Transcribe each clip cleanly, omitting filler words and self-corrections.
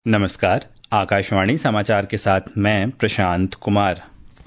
नमस्कार। आकाशवाणी समाचार के साथ मैं प्रशांत कुमार।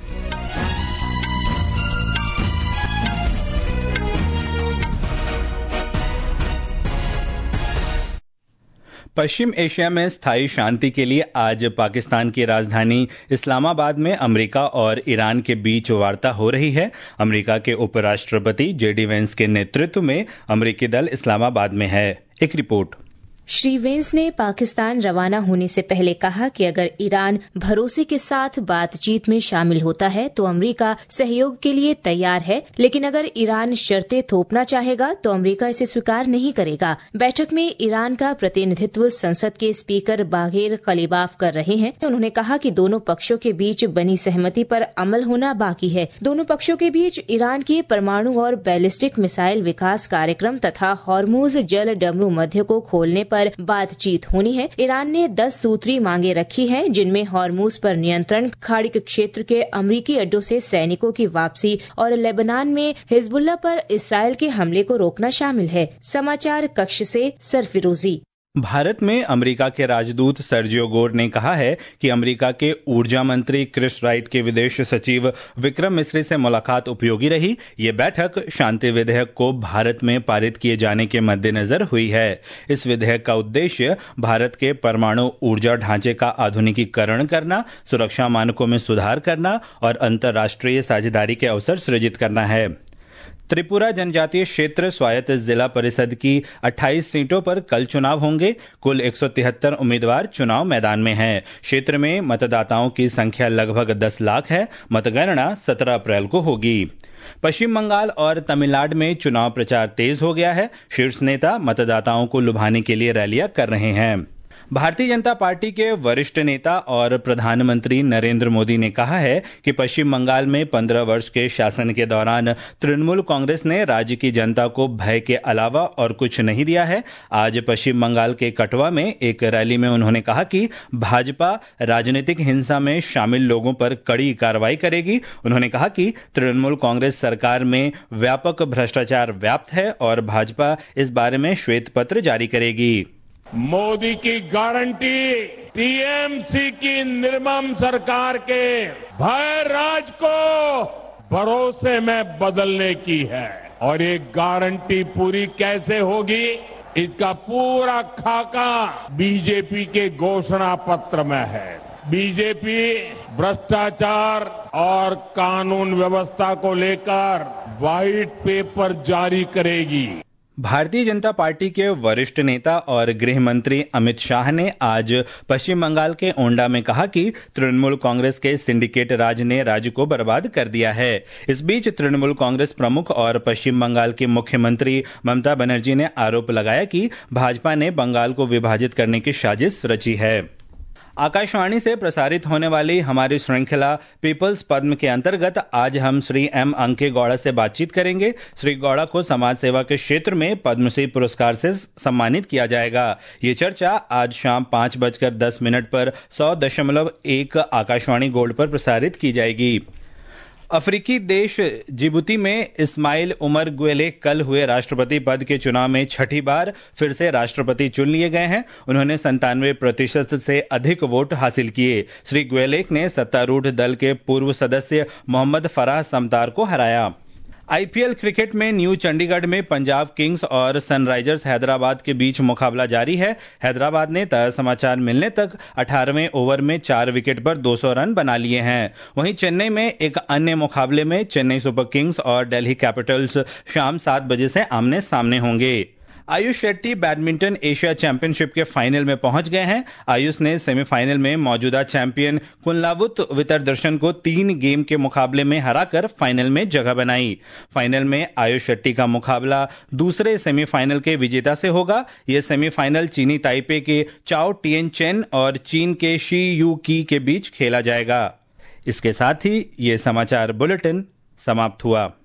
पश्चिम एशिया में स्थायी शांति के लिए आज पाकिस्तान की राजधानी इस्लामाबाद में अमेरिका और ईरान के बीच वार्ता हो रही है। अमेरिका के उपराष्ट्रपति जेडी वेंस के नेतृत्व में अमेरिकी दल इस्लामाबाद में है। एक रिपोर्ट। श्री वेंस ने पाकिस्तान रवाना होने से पहले कहा कि अगर ईरान भरोसे के साथ बातचीत में शामिल होता है तो अमेरिका सहयोग के लिए तैयार है, लेकिन अगर ईरान शर्तें थोपना चाहेगा तो अमेरिका इसे स्वीकार नहीं करेगा। बैठक में ईरान का प्रतिनिधित्व संसद के स्पीकर बागेर खलीबाफ कर रहे हैं। उन्होंने कहा कि दोनों पक्षों के बीच बनी सहमति पर अमल होना बाकी है। दोनों पक्षों के बीच ईरान के परमाणु और बैलिस्टिक मिसाइल विकास कार्यक्रम तथा हॉर्मुज जल डमरू मध्य को खोलने पर बातचीत होनी है। ईरान ने 10 सूत्री मांगे रखी हैं, जिनमें हॉर्मुज पर नियंत्रण, खाड़ी के क्षेत्र के अमरीकी अड्डों से सैनिकों की वापसी और लेबनान में हिजबुल्लाह पर इसराइल के हमले को रोकना शामिल है। समाचार कक्ष से सरफिरोजी। भारत में अमेरिका के राजदूत सर्जियो गोर ने कहा है कि अमेरिका के ऊर्जा मंत्री क्रिस राइट के विदेश सचिव विक्रम मिस्री से मुलाकात उपयोगी रही। ये बैठक शांति विधेयक को भारत में पारित किए जाने के मद्देनजर हुई है। इस विधेयक का उद्देश्य भारत के परमाणु ऊर्जा ढांचे का आधुनिकीकरण करना, सुरक्षा मानकों में सुधार करना और अंतर्राष्ट्रीय साझेदारी के अवसर सृजित करना है। त्रिपुरा जनजातीय क्षेत्र स्वायत्त जिला परिषद की 28 सीटों पर कल चुनाव होंगे। कुल 173 उम्मीदवार चुनाव मैदान में हैं। क्षेत्र में मतदाताओं की संख्या लगभग 10 लाख है। मतगणना 17 अप्रैल को होगी। पश्चिम बंगाल और तमिलनाडु में चुनाव प्रचार तेज हो गया है। शीर्ष नेता मतदाताओं को लुभाने के लिए रैलियां कर रहे हैं। भारतीय जनता पार्टी के वरिष्ठ नेता और प्रधानमंत्री नरेंद्र मोदी ने कहा है कि पश्चिम बंगाल में 15 वर्ष के शासन के दौरान तृणमूल कांग्रेस ने राज्य की जनता को भय के अलावा और कुछ नहीं दिया है। आज पश्चिम बंगाल के कटवा में एक रैली में उन्होंने कहा कि भाजपा राजनीतिक हिंसा में शामिल लोगों पर कड़ी कार्रवाई करेगी। उन्होंने कहा कि तृणमूल कांग्रेस सरकार में व्यापक भ्रष्टाचार व्याप्त है और भाजपा इस बारे में श्वेत पत्र जारी करेगी। मोदी की गारंटी टीएमसी की निर्मम सरकार के भय राज को भरोसे में बदलने की है। और ये गारंटी पूरी कैसे होगी, इसका पूरा खाका बीजेपी के घोषणा पत्र में है। बीजेपी भ्रष्टाचार और कानून व्यवस्था को लेकर व्हाइट पेपर जारी करेगी। भारतीय जनता पार्टी के वरिष्ठ नेता और गृह मंत्री अमित शाह ने आज पश्चिम बंगाल के ओंडा में कहा कि तृणमूल कांग्रेस के सिंडिकेट राज ने राज्य को बर्बाद कर दिया है। इस बीच तृणमूल कांग्रेस प्रमुख और पश्चिम बंगाल की मुख्यमंत्री ममता बनर्जी ने आरोप लगाया कि भाजपा ने बंगाल को विभाजित करने की साजिश रची है। आकाशवाणी से प्रसारित होने वाली हमारी श्रृंखला पीपल्स पद्म के अंतर्गत आज हम श्री एम अंके गौड़ा से बातचीत करेंगे। श्री गौड़ा को समाज सेवा के क्षेत्र में पद्मश्री पुरस्कार से सम्मानित किया जाएगा। ये चर्चा आज शाम 5:10 पर 100.1 आकाशवाणी गोल्ड पर प्रसारित की जाएगी। अफ्रीकी देश जिबूती में इस्माइल उमर गुएले कल हुए राष्ट्रपति पद के चुनाव में छठी बार फिर से राष्ट्रपति चुन लिए गए हैं। उन्होंने 97% से अधिक वोट हासिल किए। श्री गुएले ने सत्तारूढ़ दल के पूर्व सदस्य मोहम्मद फराह समतार को हराया। आईपीएल क्रिकेट में न्यू चंडीगढ़ में पंजाब किंग्स और सनराइजर्स हैदराबाद के बीच मुकाबला जारी है। हैदराबाद ने ताजा समाचार मिलने तक 18वें ओवर में 4 विकेट पर 200 रन बना लिए हैं। वहीं चेन्नई में एक अन्य मुकाबले में चेन्नई सुपर किंग्स और दिल्ली कैपिटल्स शाम 7 बजे से आमने सामने होंगे। Ayush Shetty badminton Asia championship के फाइनल में पहुंच गए हैं। आयुष ने सेमीफाइनल में मौजूदा चैंपियन कुनलावुत वितरदर्शन को 3 गेम के मुकाबले में हराकर फाइनल में जगह बनाई। फाइनल में आयुष शेट्टी का मुकाबला दूसरे सेमीफाइनल के विजेता से होगा। यह सेमीफाइनल चीनी ताइपे के चाओ टिएन चेन और चीन के शी यू की के बीच खेला जाएगा। इसके साथ ही ये समाचार बुलेटिन समाप्त हुआ।